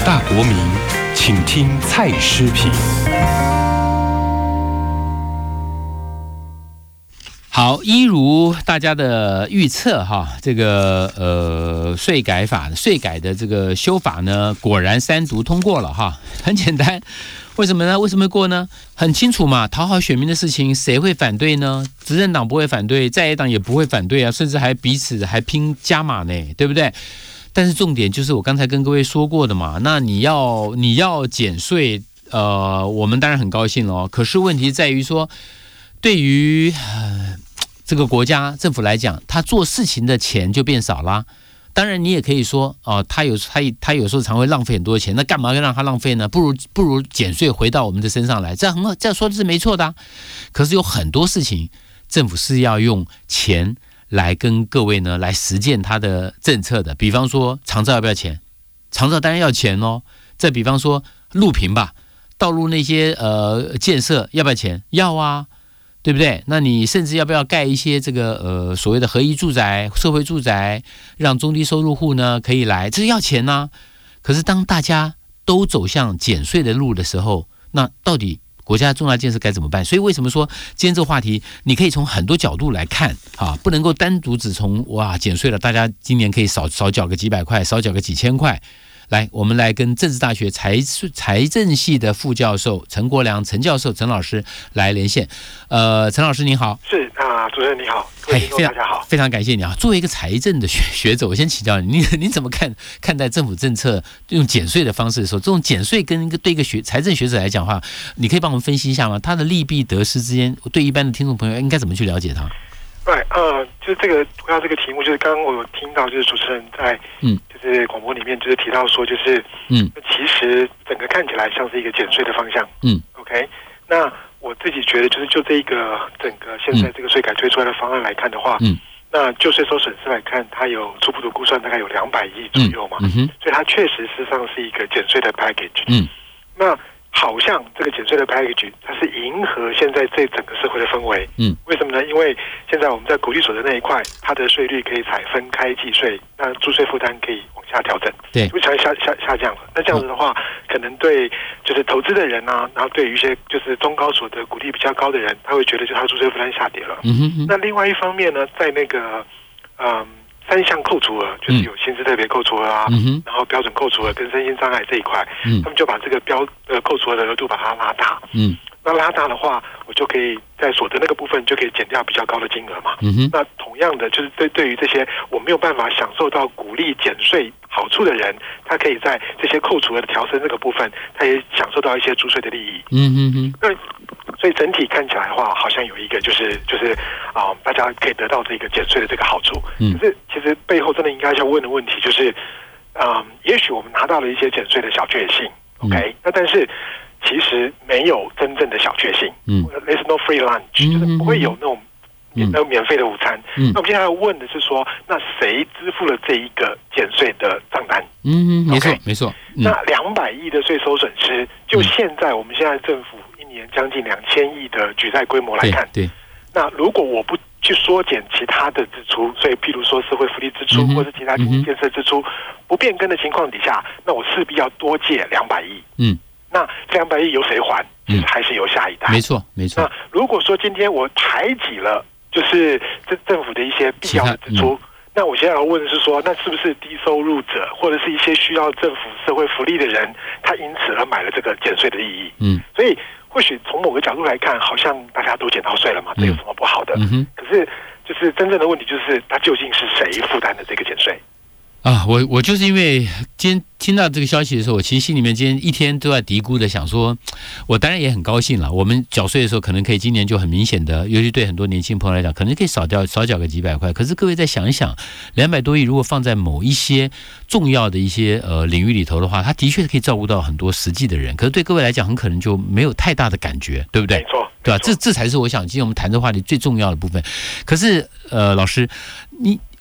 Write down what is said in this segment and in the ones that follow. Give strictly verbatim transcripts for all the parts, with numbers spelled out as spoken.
大国民，请听蔡诗评。 好，一如大家的预测哈，这个呃税改法税改的这个修法呢，果然三读通过了哈，很简单。为什么呢？为什么过呢？很清楚嘛，讨好选民的事情，谁会反对呢？执政党不会反对，在野党也不会反对啊，甚至还彼此还拼加码呢，对不对？但是重点就是我刚才跟各位说过的嘛，那你要你要减税，呃，我们当然很高兴了，可是问题在于说，对于呃这个国家政府来讲，他做事情的钱就变少啦。当然，你也可以说，哦、呃，他有他他有时候常会浪费很多钱，那干嘛要让他浪费呢？不如不如减税回到我们的身上来，这样很好，这样说的是没错的、啊。可是有很多事情，政府是要用钱来跟各位呢来实践他的政策的。比方说，长照要不要钱？长照当然要钱哦。再比方说，路平吧，道路那些呃建设要不要钱？要啊。对不对？那你甚至要不要盖一些这个呃所谓的合一住宅、社会住宅，让中低收入户呢可以来？这是要钱啊。可是当大家都走向减税的路的时候，那到底国家重大建设该怎么办？所以为什么说今天这个话题，你可以从很多角度来看啊，不能够单独只从哇减税了，大家今年可以少少缴个几百块，少缴个几千块。来，我们来跟政治大学财财政系的副教授陈国良陈教授陈老师来连线。呃，陈老师您好。 是啊，主持人你好，各位听众大家好， 非常感谢你啊！作为一个财政的学学者，我先请教你，你你怎么看看待政府政策用减税的方式的时候，这种减税跟一个对一个学财政学者来讲的话，你可以帮我们分析一下吗？它的利弊得失之间，对一般的听众朋友应该怎么去了解它？ 对，呃，就是这个回到这个题目，就是刚刚我有听到，就是主持人在嗯，就是广播里面就是提到说，就是嗯，其实整个看起来像是一个减税的方向，嗯 ，OK， 那我自己觉得就是就这一个整个现在这个税改推出来的方案来看的话，嗯，那就税收损失来看，它有初步的估算大概有两百亿左右嘛，嗯嗯、所以它确实事实上是一个减税的 package， 嗯，那。好像这个减税的 package， 它是迎合现在这整个社会的氛围。嗯，为什么呢？因为现在我们在鼓励所得那一块，它的税率可以采分开计税，那租税负担可以往下调整，对，就下下下下降了。那这样子的话，可能对就是投资的人啊，然后对于一些就是中高所得、股利比较高的人，他会觉得就他的租税负担下跌了。嗯哼哼。那另外一方面呢，在那个嗯。三项扣除额就是有薪资特别扣除额啊，嗯、然后标准扣除额跟身心障碍这一块，嗯、他们就把这个标呃扣除额的额度把它拉大。嗯，那拉大的话，我就可以在所得那个部分就可以减掉比较高的金额嘛。嗯、那同样的，就是对对于这些我没有办法享受到鼓励减税好处的人，他可以在这些扣除额的调升这个部分，他也享受到一些租税的利益。嗯嗯嗯。那所以整体看起来的话，好像有一个就是就是啊、呃，大家可以得到这个减税的这个好处。嗯。可是其实背后真的应该要问的问题就是，嗯、呃，也许我们拿到了一些减税的小确幸 ，OK，、嗯、那但是其实没有真正的小确幸。嗯。There's no free lunch，、嗯、就是不会有那种免那免费的午餐。嗯。那我们现在要问的是说，那谁支付了这一个减税的账单？ 嗯，没错、okay? 没错。嗯、 那两百亿的税收损失，就现在我们现在政府。年将近两千亿的举债规模来看，对，对那如果我不去缩减其他的支出，所以譬如说社会福利支出、嗯、或是其他经济建设支出、嗯、不变更的情况底下，那我势必要多借两百亿。嗯，那这两百亿由谁还？其实还是由下一代。 没错，没错。 那如果说今天我排挤了，就是这政府的一些必要的支出。那我现在要问的是说，那是不是低收入者或者是一些需要政府社会福利的人，他因此而买了这个减税的利益？嗯，所以或许从某个角度来看，好像大家都减到税了嘛，这有什么不好的？嗯哼。可是，就是真正的问题就是，它究竟是谁负担的这个减税？ 啊，我我就是因为今天听到这个消息的时候，我其实心里面今天一天都在嘀咕的想说，我当然也很高兴了。我们缴税的时候，可能可以今年就很明显的，尤其对很多年轻朋友来讲，可能可以少掉少缴个几百块。可是各位再想一想，两百多亿如果放在某一些重要的一些呃领域里头的话，它的确可以照顾到很多实际的人。可是对各位来讲，很可能就没有太大的感觉，对不对？ 没错， 对吧？这这才是我想今天我们谈这话题最重要的部分。可是呃，老师，你。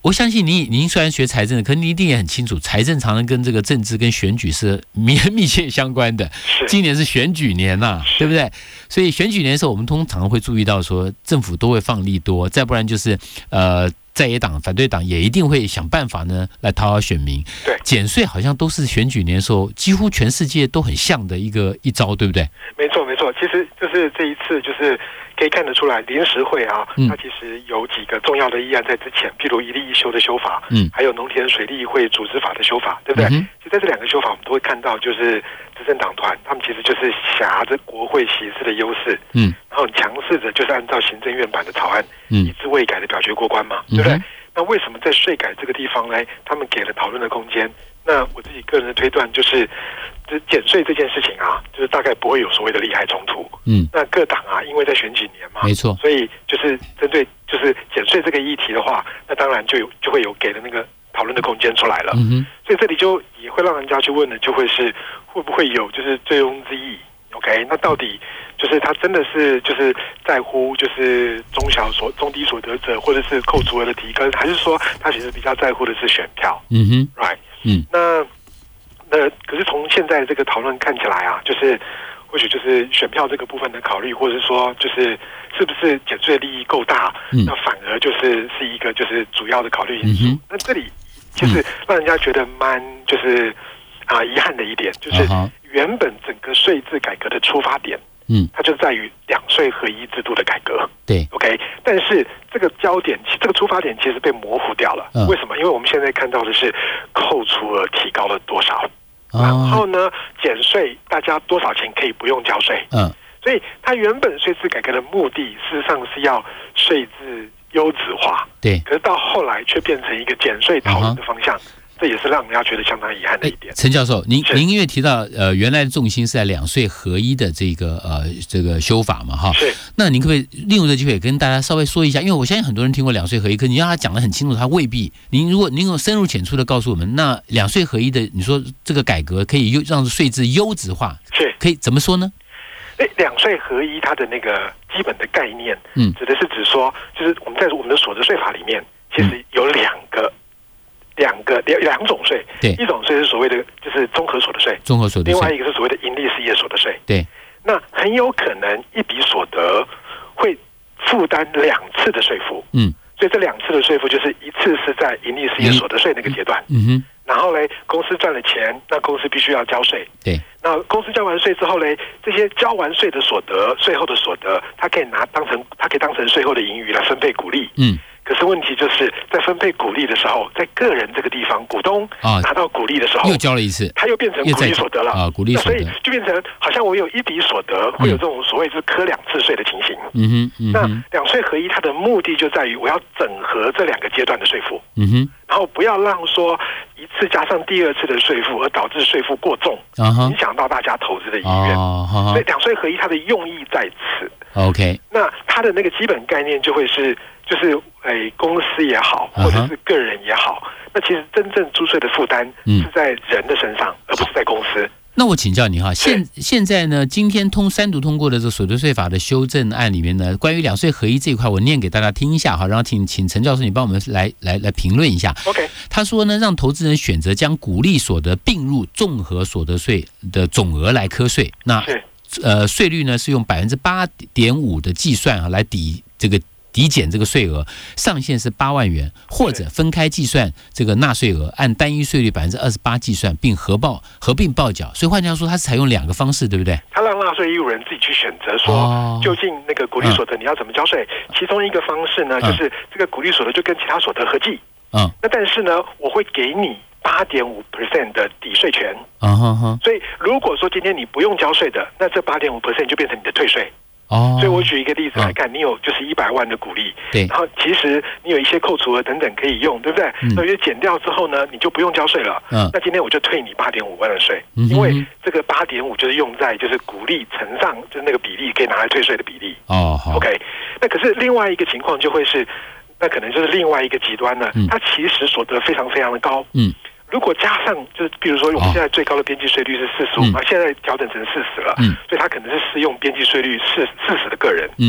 我相信您，您虽然学财政的，可是您一定也很清楚，财政常常跟这个政治跟选举是密密切相关的。今年是选举年呐、啊，对不对？所以选举年的时候，我们通常会注意到说，政府都会放利多，再不然就是呃。在野党、反对党也一定会想办法呢，来讨好选民。 对， 减税好像都是选举年的时候，几乎全世界都很像的一个一招，对不对？ 没错，没错。其实就是这一次，就是可以看得出来，临时会啊，嗯、它其实有几个重要的议案在之前，譬如一例一休的修法，嗯，还有农田水利会组织法的修法，对不对？嗯、就在这两个修法，我们都会看到，就是执政党团他们其实就是挟着国会席次的优势，嗯，然后强势的就是按照行政院版的草案，嗯，一致未改的表决过关嘛，对不对？嗯、那为什么在税改这个地方呢？他们给了讨论的空间？那我自己个人的推断就是，就是减税这件事情啊，就是大概不会有所谓的利害冲突。嗯，那各党啊，因为在选举年嘛， 没错， 所以就是针对就是减税这个议题的话，那当然就有就会有给的那个讨论的空间出来了。嗯哼，所以这里就也会让人家去问的，就会是会不会有就是醉翁之意 ？OK， 那到底就是他真的是就是在乎就是中小所中低所得者，或者是扣除额的提高，还是说他其实比较在乎的是选票？嗯哼 ，Right。嗯，那那可是从现在这个讨论看起来啊，就是或许就是选票这个部分的考虑，或者是说就是是不是减税利益够大，嗯、那反而就是是一个就是主要的考虑因素。嗯、那这里就是让人家觉得蛮就是啊遗憾的一点，就是原本整个税制改革的出发点。嗯，它就在于两税合一制度的改革。 对 ，OK， 但是这个焦点，这个出发点其实被模糊掉了。嗯、为什么？因为我们现在看到的是扣除额提高了多少，哦、然后呢，减税大家多少钱可以不用交税。嗯，所以它原本税制改革的目的，事实上是要税制优质化。 对， 可是到后来却变成一个减税讨论的方向。嗯，这也是让人家觉得相当遗憾的一点。 陈教授，您您因为提到呃原来的重心是在两税合一的这个呃这个修法嘛哈， 是。 那您可不可以利用这个机会跟大家稍微说一下？因为我相信很多人听过两税合一，可你让他讲得很清楚，他未必。您如果您有深入浅出的告诉我们，那两税合一的，你说这个改革可以优让税制优质化， 是可以怎么说呢？ 哎，两税合一它的那个基本的概念，嗯，指的是指说，就是我们在我们的所得税法里面，其实有两个。两个两两种税， 对， 一种税是所谓的就是综合所得税， 综合所得税， 另外一个是所谓的盈利事业所得税， 对。 那很有可能一笔所得会负担两次的税负，嗯，所以这两次的税负就是一次是在盈利事业所得税那个阶段，嗯哼，然后嘞，公司赚了钱，那公司必须要交税， 对。 那公司交完税之后嘞，这些交完税的所得，税后的所得，它可以拿当成它可以当成税后的盈余来分配股利，嗯。可是问题就是在分配股利的时候，在个人这个地方，股东拿到股利的时候， 又交了一次， 他又变成股利所得了啊，股利所得， 所以就变成好像我有一笔所得，会有这种所谓是科两次税的情形。嗯哼，嗯哼那两税合一，它的目的就在于我要整合这两个阶段的税负，嗯哼，然后不要让说一次加上第二次的税负，而导致税负过重，啊、影响到大家投资的意愿。哦、所以两税合一，它的用意在此。 OK， 那它的那个基本概念就会是。就是诶，公司也好，或者是个人也好， uh-huh. 那其实真正租税的负担是在人的身上，嗯、而不是在公司。 那我请教你哈，现现在呢，今天通三读通过的这个所得税法的修正案里面呢，关于两税合一这一块，我念给大家听一下哈，然后请请陈教授你帮我们来来来评论一下。 OK， 他说呢，让投资人选择将股利所得并入综合所得税的总额来课税，那呃税率呢是用百分之八点五的计算啊来抵这个。抵减这个税额上限是八万元，或者分开计算这个纳税额，按单一税率百分之二十八计算，并合报合并报缴。所以换句话说，它是采用两个方式，对不对？ 它让纳税义务人自己去选择说，哦、究竟那个股利所得你要怎么交税？嗯、其中一个方式呢，就是这个股利所得就跟其他所得合计。嗯，那但是呢，我会给你八点五 percent 的抵税权。嗯哼哼。所以如果说今天你不用交税的，那这八点五 percent 就变成你的退税。哦，所以我举一个例子来看，嗯、你有就是一百万的股利， 对， 然后其实你有一些扣除额等等可以用，对不对？嗯、那就减掉之后呢，你就不用交税了。嗯，那今天我就退你八点五万的税，嗯、因为这个八点五就是用在就是股利乘上就是那个比例可以拿来退税的比例。哦，好 ，OK。那可是另外一个情况就会是，那可能就是另外一个极端呢，嗯、它其实所得非常非常的高。嗯。如果加上就是，比如说我们现在最高的边际税率是四十五嘛，现在调整成四十了，嗯，所以它可能是适用边际税率四四十的个人，嗯，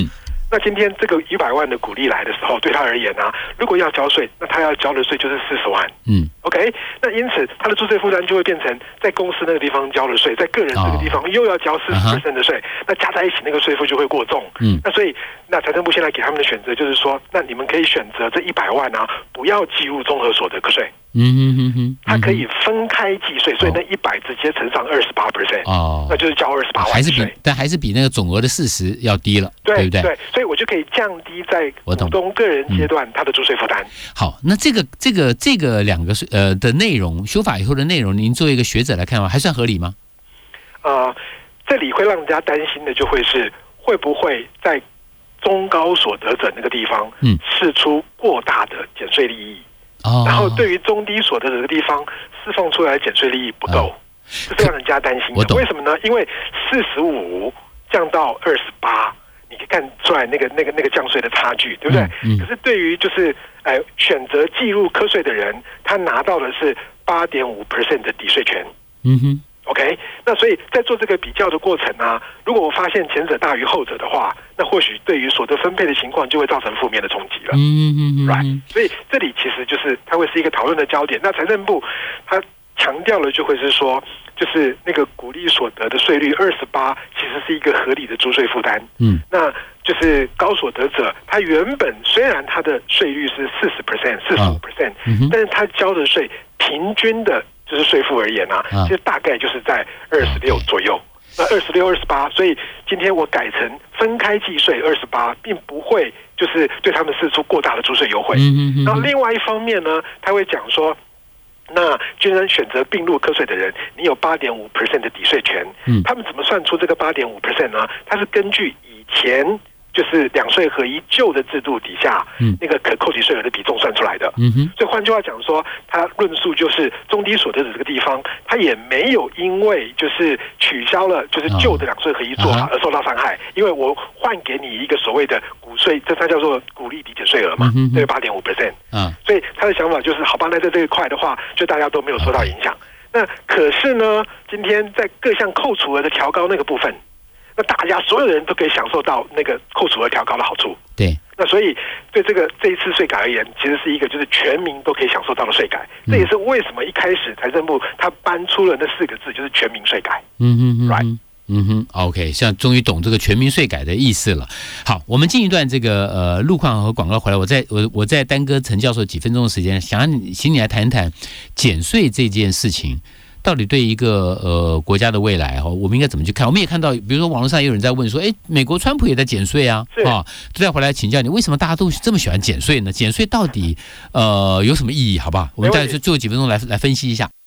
那今天这个一百万的股利来的时候，对他而言啊，如果要交税，那他要交的税就是四十万。嗯 ，OK， 那因此他的租税负担就会变成在公司那个地方交了税，在个人这个地方又要交四十 percent 的税，那加在一起那个税负就会过重。嗯，那所以那财政部现在给他们的选择就是说，那你们可以选择这一百万啊，不要计入综合所得税。嗯哼哼哼，它可以分开计税，所以那一百直接乘上二十八 percent， 哦，那就是交二十八万税， 还是比但还是比那个总额的四十要低了，对, 对不对？ 对，所以我就可以降低在股东个人阶段它的租税负担。 好，那这个这个这个两个呃的内容，修法以后的内容，您作为一个学者来看的话，还算合理吗？ 呃，这里会让人家担心的就会是会不会在中高所得者那个地方，嗯，释出过大的减税利益。然后对于中低所得者的地方释放出来的减税利益不够，这是让人家担心的。为什么呢？因为四十五降到二十八，你可以看出来那个那个那个降税的差距，对不对？嗯嗯、可是对于就是呃选择计入课税的人，他拿到的是八点五 percent 的抵税权。嗯哼。OK， 那所以在做这个比较的过程啊，如果我发现前者大于后者的话，那或许对于所得分配的情况就会造成负面的冲击了。嗯嗯嗯 ，right， 所以这里其实就是它会是一个讨论的焦点。那财政部它强调了就会是说，就是那个股利所得的税率二十八，其实是一个合理的租税负担。嗯，那就是高所得者，他原本虽然他的税率是四十 percent、四十五 percent， 但是他交的税平均的。就是税负而言啊，其实大概就是在二十六左右。那二十六、二十八，所以今天我改成分开计税二十八，并不会就是对他们释出过大的租税优惠。然后另外一方面呢，他会讲说，那居然选择并入课税的人，你有八点五 percent 的抵税权。他们怎么算出这个八点五 percent 呢？它是根据以前。就是两税合一旧的制度底下，嗯，那个可扣抵税额的比重算出来的。嗯哼，所以换句话讲说，他论述就是中低所得者这个地方，他也没有因为就是取消了就是旧的两税合一做法而受到伤害，因为我换给你一个所谓的股税，这它叫做股利抵减税额嘛，这个八点五 percent。嗯，所以他的想法就是，好吧，那在这一块的话，就大家都没有受到影响。那可是呢，今天在各项扣除额的调高那个部分。那大家所有人都可以享受到那个扣除额调高的好处。对，那所以对这个这一次税改而言，其实是一个就是全民都可以享受到的税改。嗯、这也是为什么一开始财政部他搬出了那四个字，就是全民税改。嗯哼哼 ，right。 嗯哼 ，OK， 现在终于懂这个全民税改的意思了。好，我们进一段这个呃路况和广告回来，我再我我再耽搁陈教授几分钟的时间，想让你请你来谈谈减税这件事情。到底对一个呃国家的未来哈，我们应该怎么去看？我们也看到，比如说网络上也有人在问说，哎，美国川普也在减税啊，啊，都再回来请教你，为什么大家都这么喜欢减税呢？减税到底呃有什么意义？好不好？我们再最后几分钟来来分析一下。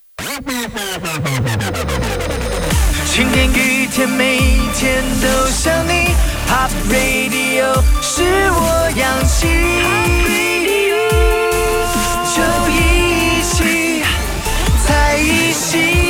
晴天雨天每一天都想你 ，Pop Radio 是我氧气，就一起。在一起。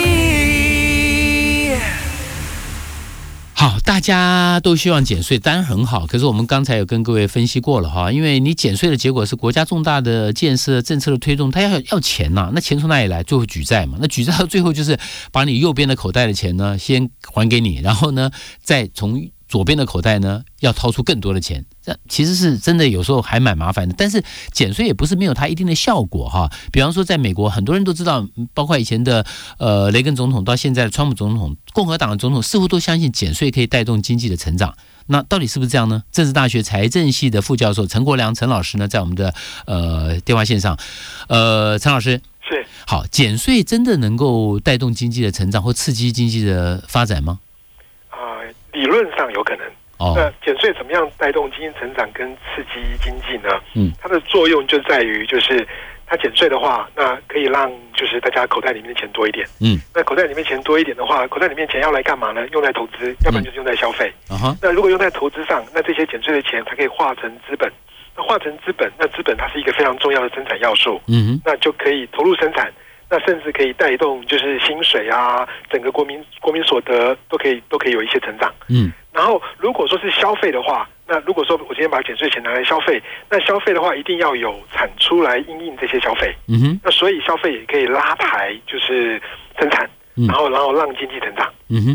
好，大家都希望减税，当然很好。可是我们刚才有跟各位分析过了哈，因为你减税的结果是国家重大的建设政策的推动，它要要钱呐、啊，那钱从哪里来？最后举债嘛，那举债到最后就是把你右边的口袋的钱呢先还给你，然后呢再从左边的口袋呢要掏出更多的钱，这其实是真的有时候还蛮麻烦的。但是减税也不是没有它一定的效果哈。比方说在美国，很多人都知道，包括以前的呃雷根总统到现在的川普总统，共和党的总统似乎都相信减税可以带动经济的成长。那到底是不是这样呢？政治大学财政系的副教授陈国良陈老师呢，在我们的呃电话线上，呃，陈老师是好，减税真的能够带动经济的成长或刺激经济的发展吗？ 理论上有可能。哦、那减税怎么样带动经济成长跟刺激经济呢？嗯，它的作用就在于，就是它减税的话，那可以让就是大家口袋里面的钱多一点。嗯，那口袋里面钱多一点的话，口袋里面钱要来干嘛呢？用在投资，要不然就是用在消费。嗯、那如果用在投资上，那这些减税的钱它可以化成资本。那化成资本，那资本它是一个非常重要的生产要素。嗯，那就可以投入生产。那甚至可以带动，就是薪水啊，整个国民国民所得都可以都可以有一些成长。嗯，然后如果说是消费的话，那如果说我今天把减税钱拿来消费，那消费的话一定要有产出来因应这些消费。嗯哼，那所以消费也可以拉抬，就是生产，然后然后让经济成长。嗯哼。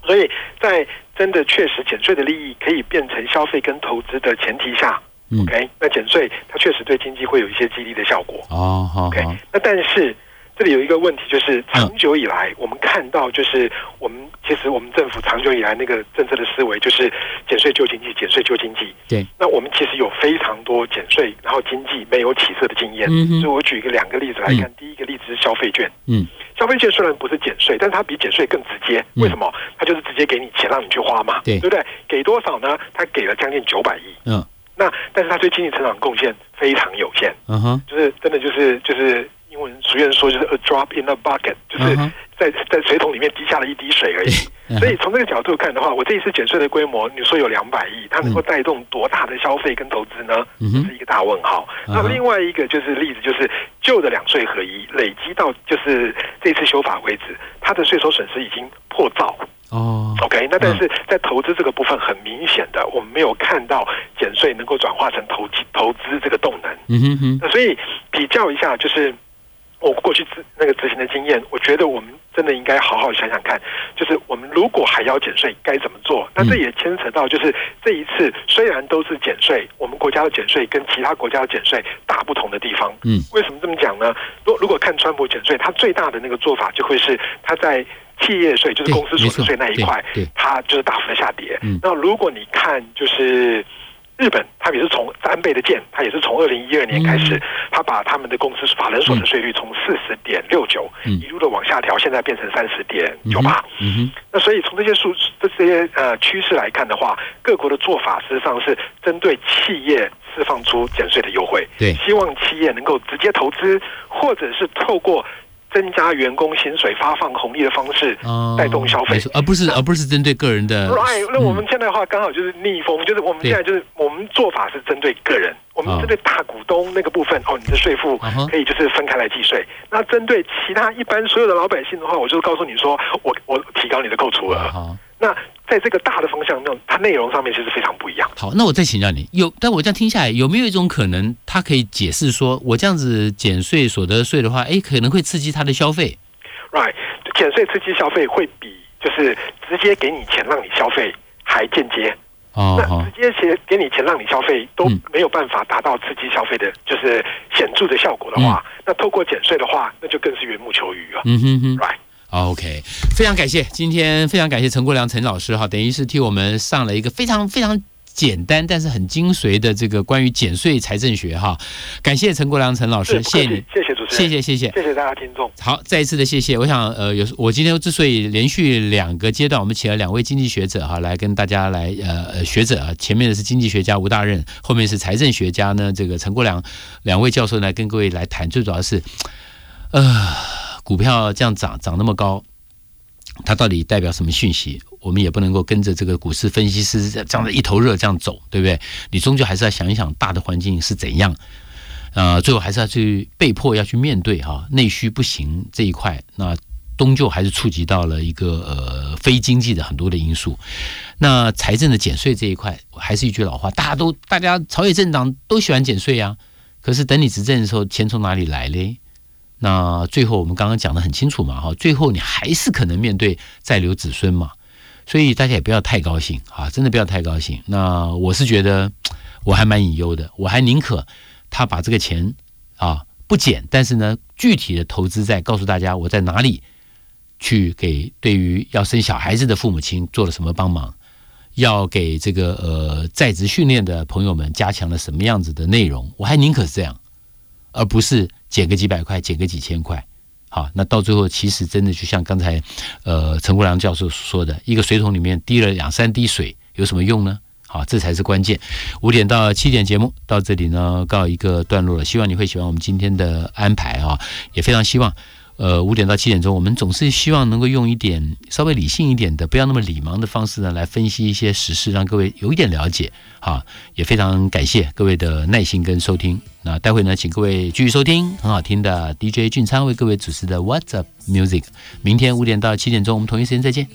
所以在真的确实减税的利益可以变成消费跟投资的前提下、嗯、，OK， 那减税它确实对经济会有一些激励的效果。 哦，好 ，OK， 那但是这里有一个问题，就是长久以来我们看到，就是我们其实我们政府长久以来那个政策的思维就是减税救经济，减税救经济。 对， 那我们其实有非常多减税然后经济没有起色的经验。嗯，所以我举一个两个例子来看。嗯、第一个例子是消费券。嗯，消费券虽然不是减税，但是它比减税更直接。为什么？它就是直接给你钱让你去花嘛，对，对不对？给多少呢？它给了将近九百亿。嗯，那但是它对经济成长贡献非常有限。嗯哼，就是真的就是就是。英文俗谚说就是 a drop in a bucket， 就是在在水桶里面滴下了一滴水而已。Uh-huh. 所以从这个角度看的话，我这一次减税的规模，你说有两百亿，它能够带动多大的消费跟投资呢？这、uh-huh. 是一个大问号。Uh-huh. 那另外一个就是例子，就是旧的两税合一累积到就是这次修法为止，它的税收损失已经破兆。哦、oh, ，OK， 那但是在投资这个部分，很明显的，我们没有看到减税能够转化成投机投资这个动能。嗯哼哼，那所以比较一下，就是我过去执那个执行的经验，我觉得我们真的应该好好想想看，就是我们如果还要减税，该怎么做？那这也牵扯到，就是这一次虽然都是减税，我们国家的减税跟其他国家的减税大不同的地方。嗯，为什么这么讲呢？如如果看川普减税，他最大的那个做法就会是他在企业税，就是公司所得税那一块，它就是大幅的下跌。嗯，那如果你看就是日本，它也是从三倍的剑，它也是从二零一二年开始，它把他们的公司法人所得税率从四十点六九一路的往下调，现在变成三十点九八。嗯，那所以从这些数这些呃趋势来看的话，各国的做法事实上是针对企业释放出减税的优惠，对，希望企业能够直接投资，或者是透过增加员工薪水、发放红利的方式带动消费， 而不是而不是针对个人的。 Right， 那我们现在的话刚好就是逆风，就是我们现在就是我们做法是针对个人，我们针对大股东那个部分，哦，你的税负可以就是分开来计税。那针对其他一般所有的老百姓的话，我就告诉你说，我我提高你的扣除额。那在这个大的方向，那它内容上面其实非常不一样。 好，那我再请教你，有，但我这样听下来，有没有一种可能，它可以解释说，我这样子减税所得税的话，哎，可能会刺激它的消费 ？Right， 减税刺激消费会比就是直接给你钱让你消费还间接。哦，那直接钱给你钱让你消费都没有办法达到刺激消费的，就是显著的效果的话，嗯、那透过减税的话，那就更是缘木求鱼了。嗯哼哼 ，Right。OK， 非常感谢，今天非常感谢陈国良陈老师哈，等于是替我们上了一个非常非常简单但是很精髓的这个关于减税财政学哈，感谢陈国良陈老师，谢谢你， 谢谢主持人， 谢谢谢谢谢谢大家听众。 好，再一次的谢谢。我想呃，有我今天之所以连续两个阶段，我们请了两位经济学者哈，来跟大家来呃学者啊，前面的是经济学家吴大任，后面是财政学家呢这个陈国良两位教授来跟各位来谈，最主要是呃。股票这样涨涨那么高，它到底代表什么讯息？我们也不能够跟着这个股市分析师这样的一头热这样走，对不对？你终究还是要想一想大的环境是怎样，呃，最后还是要去被迫要去面对哈、啊，内需不行这一块，那终究还是触及到了一个呃非经济的很多的因素。那财政的减税这一块，还是一句老话，大家都大家朝野政党都喜欢减税啊，可是等你执政的时候，钱从哪里来嘞？那最后我们刚刚讲得很清楚嘛，哈，最后你还是可能面对再留子孙嘛，所以大家也不要太高兴啊，真的不要太高兴。那我是觉得我还蛮隐忧的，我还宁可他把这个钱啊不减，但是呢具体的投资在告诉大家我在哪里去给对于要生小孩子的父母亲做了什么帮忙，要给这个呃在职训练的朋友们加强了什么样子的内容，我还宁可是这样，而不是减个几百块，减个几千块。好，那到最后其实真的就像刚才呃陈国良教授说的，一个水桶里面滴了两三滴水，有什么用呢？好，这才是关键。五点到七点节目到这里呢告一个段落了，希望你会喜欢我们今天的安排啊，也非常希望呃五点到七点钟，我们总是希望能够用一点稍微理性一点的，不要那么理盲的方式呢来分析一些时事，让各位有一点了解啊，也非常感谢各位的耐心跟收听。那待会呢，请各位继续收听很好听的 D J 俊昌为各位主持的 What's Up Music。明天五点到七点钟，我们同一时间再见。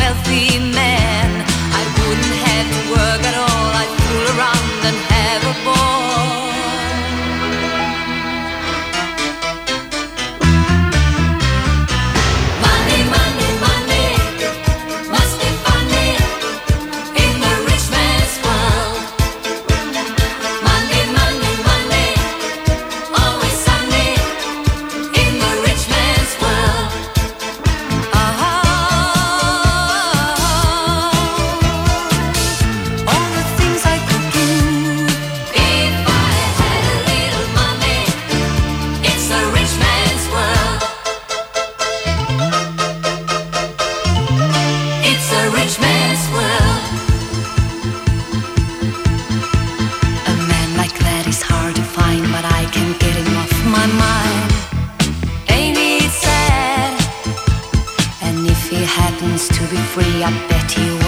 Work at all, I'd fool around and have a boy. a rich man's world. A man like that is hard to find, but I can't get him off my mind. Ain't it sad? And if he happens to be free, I bet he will.